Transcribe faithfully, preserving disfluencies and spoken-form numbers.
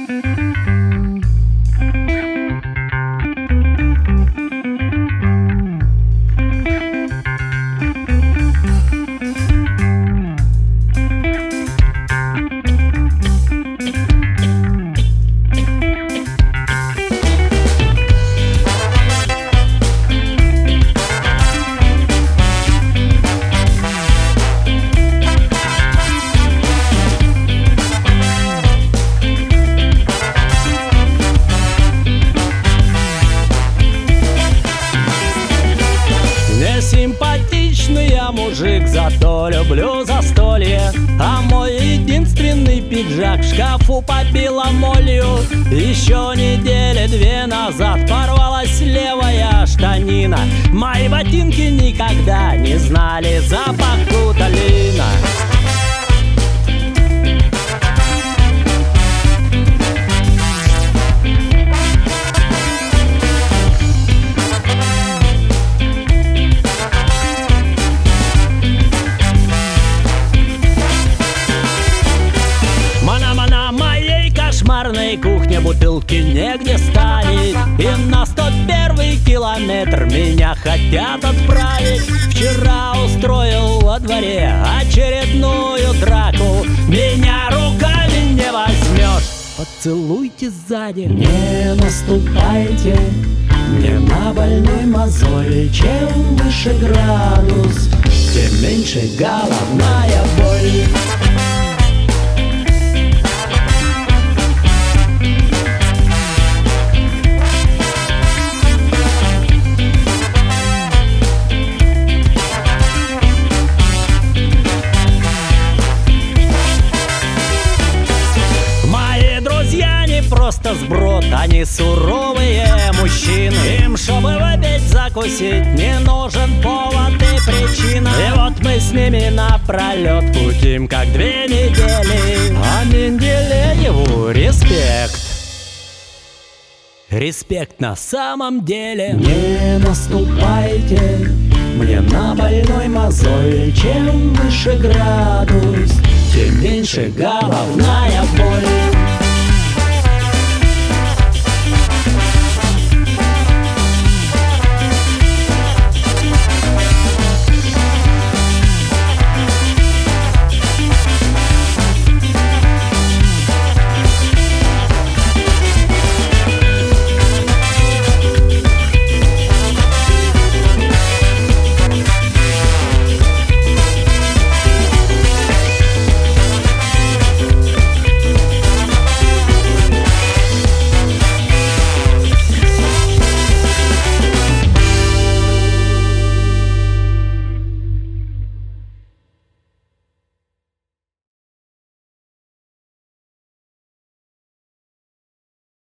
Симпатичный я мужик, зато люблю застолье. А мой единственный пиджак в шкафу побила молью. Еще недели две назад порвалась левая штанина. Мои ботинки никогда не знали запах гуталина. В кухне бутылки негде ставить, и на сто первый километр меня хотят отправить. Вчера устроил во дворе очередную драку. Меня руками не возьмешь, поцелуйте сзади. Не наступайте мне на больной мозоль. Чем выше градус, тем меньше головная боль. Просто сброд, они суровые мужчины. Им, чтобы выпить, закусить, не нужен повод и причина. И вот мы с ними напролет кутим, как две недели. А Менделееву респект. Респект на самом деле. Не наступайте мне на больной мозоль. Чем выше градус, тем меньше головная